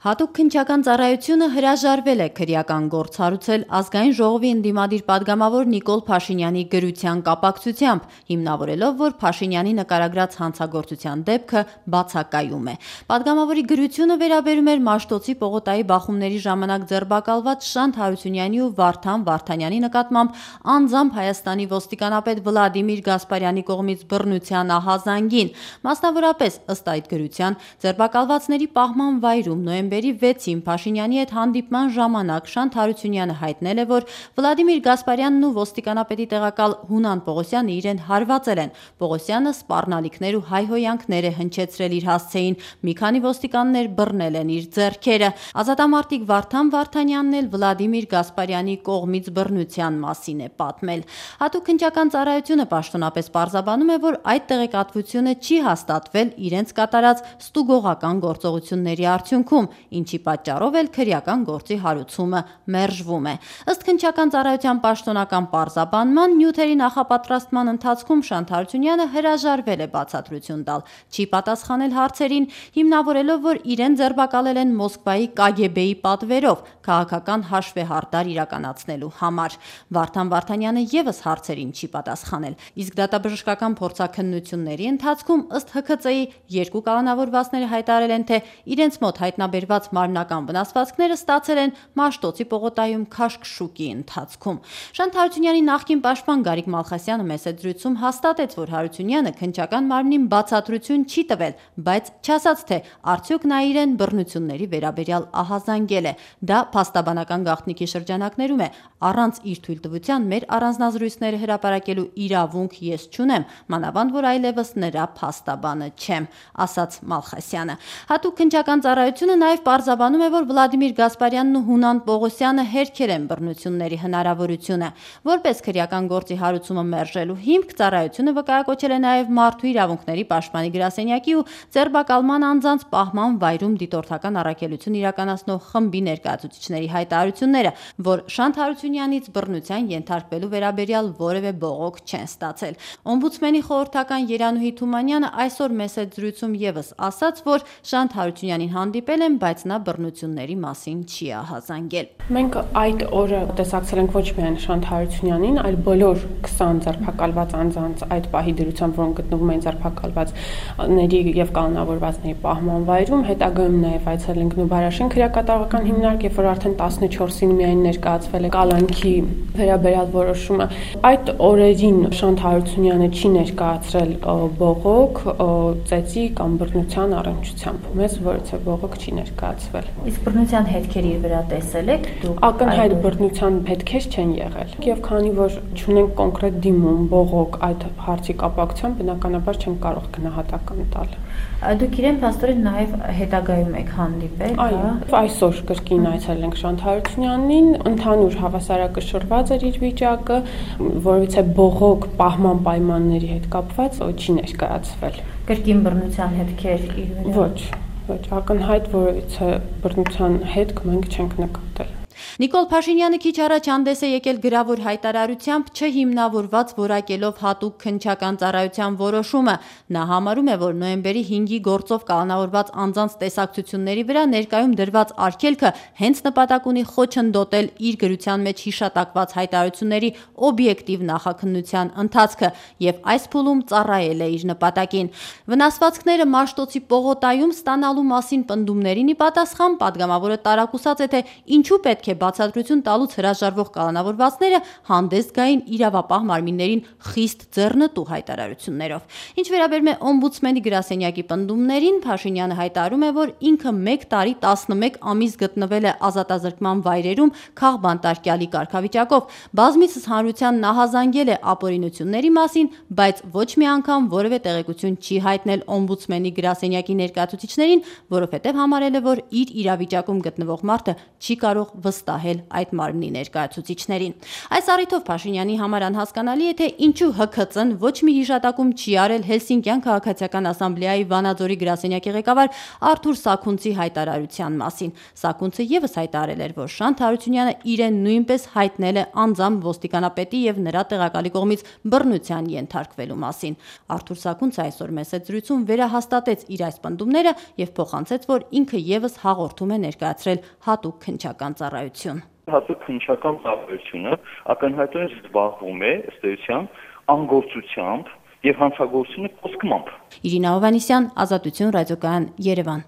Հատուկ քննչական ծառայությունը հրաժարվել է քրեական գործ հարուցել ազգային ժողովի ընդդիմադիր պատգամավոր Նիկոլ Փաշինյանի գրության կապակցությամբ, հիմնավորելով, որ Փաշինյանի նկարագրած հանցագործության դեպքը բացակայում է։ Պատգամավորի գրությունը վերաբերում էր Մաշտոցի պողոտայի բախումների ժամանակ ձերբակալված Շանթ Հարությունյանի ու Վարդան Վարդանյանի նկատմամբ անձամբ Հայաստանի ոստիկանապետ Վլադիմիր Գասպարյանի կողմից բռնության ահազանգին։ Մասնավորապես, ըստ այդ գրության, ձերբակալվածների պահման վայրում նոյեմբերի 6-ին Փաշինյանի հետ հանդիպման ժամանակ Շանթ Հարությունյանը հայտնել է, որ Վլադիմիր Գասպարյանն ու ոստիկանապետի տեղակալ Հունան Պողոսյանը իրեն հարվածել են։ Պողոսյանը սպառնալիքներ ու հայհոյանքներ է հնչեցրել իր հասցեին, մի քանի ոստիկաններ բռնել են իր ձեռքերը։ Ազատամարտիկ Վարդան Վարդանյանն էլ Վլադիմիր Գասպարյանի կողմից բռնության մասին է պատմել։ Հատուկ քննչական ծառայությունը պաշտոնապես պարզաբանում է, որ այդ տեղեկատվությունը չի հաստատվել իրենց կատարած ստուգողական գործողությունների արդյունքում, ինչի պատճառով էլ քրեական գործի հարուցումը մերժվում է։ Ըստ քննչական ծառայության պաշտոնական պարզաբանման, նյութերի նախապատրաստման ընթացքում Շանթ Հարությունյանը հրաժարվել է բացատրություն տալ, չի պատասխանել հարցերին, հիմնավորելով, որ իրեն ձերբակալել են Մոսկվայի KGB-ի պատվերով քաղաքական հաշվեհարդար իրականացնելու համար։ Վարդան Վարդանյանը ևս հարցերին չի պատասխանել։ Իսկ դատաբժշկական փորձաքննությունների ընթացքում ըստ ՀՔԾ-ի երկու կալանավորվածները հայտարարել են, թե իրենց մոտ հայտնաբերված մարմնական վնասվածքները ստացել են Մաշտոցի պողոտայում քաշքշուկի ընթացքում։ Շանթ Հարությունյանի նախկին պաշտպան Գարիկ Մալխասյանը մեսեջրույցում հաստատեց, որ Հարությունյանը քննչական մարմնին բացատրություն չի տվել, բայց չասաց, թե արդյոք նա իրեն բռնությունների վերաբերյալ ահազանգել է։ Դա փաստաբանական գաղտնիքի շրջանակներում է։ Առանց իր թույլտվության մեր առանձնազրույցները հրապարակելու իրավունք ես չունեմ, մանավանդ որ այլևս նրա փաստաբանը չեմ, ասաց Մալխասյանը։ Հատուկ քննչական ծառայությունը նաև պարզաբանում է, որ Վլադիմիր Գասպարյանն ու Հունան Պողոսյանը հերքել են բռնությունների հնարավորությունը։ Որպես քրեական գործի հարուցումը մերժելու հիմք, ծառայությունը վկայակոչել է նաև Մարդու իրավունքների պաշտպանի գրասենյակի ու ձերբակալման անձանց պահման վայրում դիտորդական առաքելություն իրականացնող խմբի ներկայացուցիչների հայտարարությունները, որ Շանթ Հարությունյանից բռնության ենթարկվելու վերաբերյալ որևէ բողոք չեն ստացել։ Օմբուդսմենի խորհրդական Երանուհի Թումանյանը այսօր մեսեջրույցում ևս ասաց, որ Շանթ Հարությունյանին հանդիպել են, բայց նա բռնությունների մասին չի ահազանգել։ Մենք այդ օրը տեսակցել ենք ոչ միայն Շանթ Հարությունյանին, այլ բոլոր 20 ձերբակալված անձանց այդ պահի դրությամբ, որոնք գտնվում են ձերբակալվածների եւ կանոնավորվածների պահման վայրում, հետագայում նաեւ այցելել ենք Նուբարաշեն քրեակատարողական հիմնարկ, երբ որ արդեն 14-ին միայն ներկայացվել է կալանքի վերաբերյալ որոշումը։ Այդ օրերին Շանթ Հարությունյանը չի ներկայացրել բողոք, ծեծի կամ բռնության առնչությամբ։ Մեզ որևէ բողոք չի ներկայացվել։ Իսկ բռնության հետքեր իր վրա տեսել եք դուք։ Ակնհայտ բռնության հետքեր չեն եղել։ Եվ քանի որ չունենք կոնկրետ դիմում, բողոք այդ հարցի կապակցությամբ, բնականաբար չեմ կարող գնահատական տալ։ Դուք իրեն փաստորեն նաև հետագայում եք հանդիպել, հա։ Այսօր կրկին այցելել ենք Շանթ Հարությունյանին, ընդհանուր հավասարակշռված էր իր վիճակը, որովհետեւ բողոք պահման պայմանների հետ կապված չի ներկայացվել։ Կրկին բռնության հետքեր իր վրա։ Ոչ, ակնհայտ որևէ բռնության հետք մենք չենք նկատել։ Նիկոլ Փաշինյանը քիչ առաջ հանդես է եկել գրավոր հայտարարությամբ, չհիմնավորված որակելով հատուկ քննչական ծառայության որոշումը։ Նա համարում է, որ նոյեմբերի 5-ի գործով կալանավորված անձանց տեսակցությունների վրա ներկայում դրված արգելքը հենց նպատակ ունի խոչընդոտել իր գրության մեջ հիշատակված հայտարարությունների օբյեկտիվ նախաքննության ընթացքը եւ այս փուլում ծառայել է իր նպատակին։ Վնասվածքները Մաշտոցի պողոտայում ստանալու մասին պնդումներին ի պատասխան պատգամավորը տարակուսած է, թե ինչու պետք է բացատրություն տալուց հրաժարվող կալանավորվածները հանդես գային իրավապահ մարմիններին խիստ ձեռնտու հայտարարություններով։ Ինչ վերաբերում է օմբուդսմենի գրասենյակի պնդումներին, Փաշինյանը հայտարարում է, որ ինքը 1 տարի 11 ամիս գտնվել է ազատազրկման վայրերում քաղբանտարկյալի կարգավիճակով, բազմիցս հանրության նահազանգել է ապօրինությունների մասին, բայց ոչ մի անգամ որևէ տեղեկություն չի հայտնել օմբուդսմենի գրասենյակի ներկայացուցիչներին, որովհետև համարել է, որ իր իրավիճակում գտնվող մարդը չի կարող վստահել այդ մարմնի ներկայացուցիչներին։ Այս առիթով Փաշինյանի համար անհասկանալի է, թե ինչու ՀՔԾ-ն ոչ մի հիշատակում չի արել Հելսինկյան քաղաքացիական ասամբլեայի Վանաձորի գրասենյակի ղեկավար Արթուր Սաքունցի հայտարարության մասին։ Սաքունցը ևս հայտարարել էր, որ Շանթ Հարությունյանը իրեն նույնպես հայտնել է անձամբ ոստիկանապետի եւ նրա տեղակալի կողմից բռնության ենթարկվելու մասին։ Արթուր Սաքունցը այսօր մեծ զրույցում վերահաստատեց իր այս պնդումները եւ փոխանցեց, որ ինքը ևս հաղորդում է ներկայացրել հատուկ քննչական ծառայություն։ Հատուկ քննչական ծառայությունը ակնհայտորեն զբաղվում է ըստ էության անգործությամբ եւ հանցագործությունը կոստկմամբ։ Իրինա Հովհաննիսյան, Ազատություն ռադիոկայան, Երևան։